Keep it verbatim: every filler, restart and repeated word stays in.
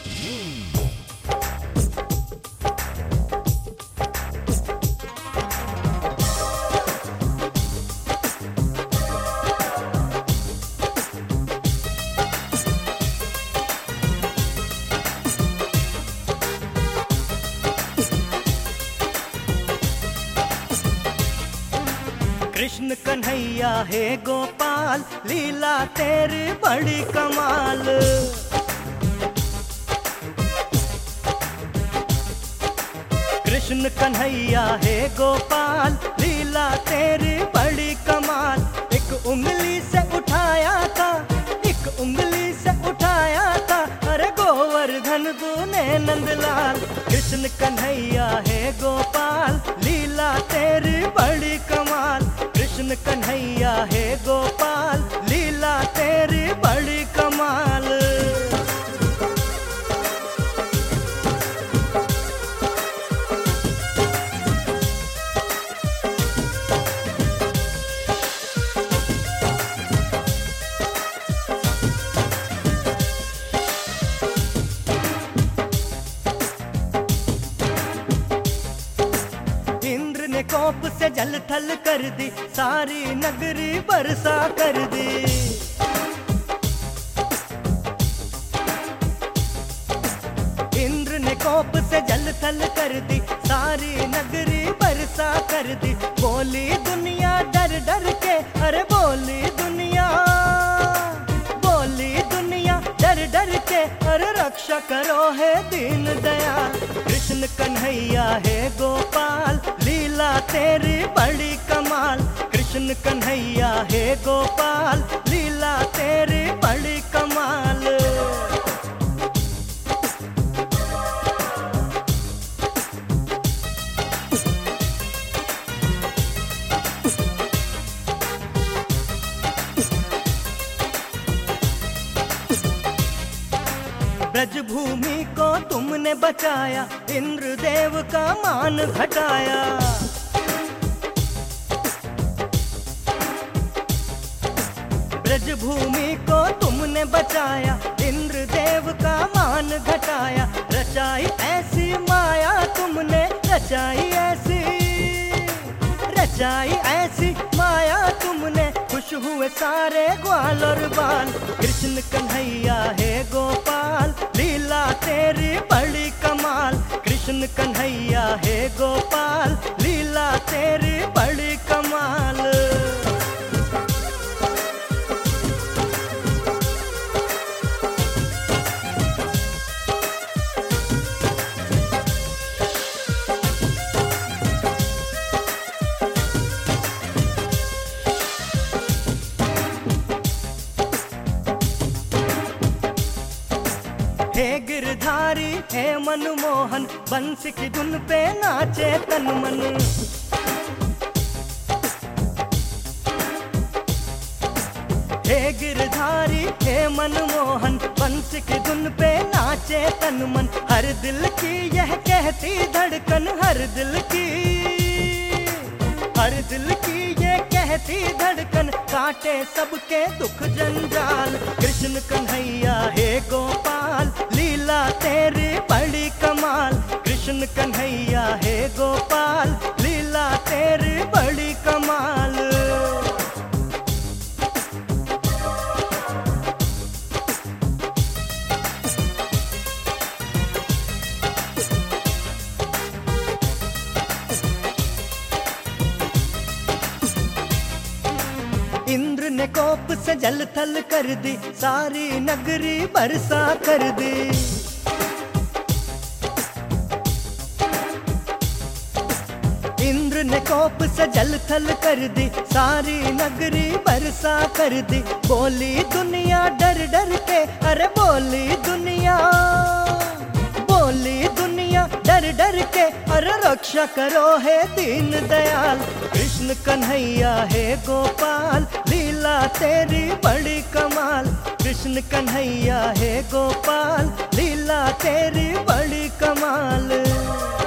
कृष्ण कन्हैया हे गोपाल, लीला तेरी बड़ी कमाल। कृष्ण कन्हैया हे गोपाल, लीला तेरी बड़ी कमाल। एक उंगली से उठाया था, एक उंगली से उठाया था, अरे गोवर्धन तूने नंदलाल। कृष्ण कन्हैया हे गोपाल, लीला तेरी बड़ी कमाल। कृष्ण कन्हैया हे गोपाल, लीला तेरी बड़ी कमाल। इंद्र ने कोप से जल थल कर दी, सारी नगरी बरसा कर दी। इंद्र ने कोप से जल थल कर दी, सारी नगरी बरसा कर दी। बोली दुनिया डर डर के, अरे बोली दुनिया, बोली दुनिया डर डर के, अरे रक्षा करो है दीन दयाल। कृष्ण कन्हैया हे गोपाल, लीला तेरी बड़ी कमाल। कृष्ण कन्हैया हे गोपाल, लीला तेरी बड़ी कमाल। ब्रजभूमि को तुमने बचाया, इंद्रदेव का मान घटाया। ब्रजभूमि को तुमने बचाया, इंद्रदेव का मान घटाया। रचाई ऐसी माया तुमने, रचाई ऐसी, रचाई ऐसी माया तुमने, खुश हुए सारे ग्वाल और बाल। कृष्ण कन्हैया हे गोपाल, लीला तेरी बड़ी कमाल। कृष्ण कन्हैया हे गोपाल, लीला तेरी बड़ी कमाल। हे गिरधारी हे मनमोहन, बंसी की धुन पे नाचे तन मन। हे गिरधारी हे मनमोहन, बंसी की धुन पे नाचे तन मन। हर दिल की यह कहती धड़कन, हर दिल की, हर दिल की ये कहती धड़कन, काटे सबके दुख जंजाल। कृष्ण कन्हैया हे गोपाल, लीला तेरी बड़ी कमाल। कृष्ण कन्हैया हे गोपाल, लीला तेरी बड़ी कमाल। इंद्र ने कोप से जल थल कर दी, सारी नगरी बरसा कर दी। इंद्र ने कोप से जल थल कर दी, सारी नगरी बरसा कर दी। बोली दुनिया डर डर के, अरे बोली दुनिया, बोली दुनिया डर डर के, अरे रक्षा करो है दीन दयाल। कृष्ण कन्हैया हे गोपाल, लीला तेरी बड़ी कमाल। कृष्ण कन्हैया हे गोपाल, लीला तेरी बड़ी कमाल।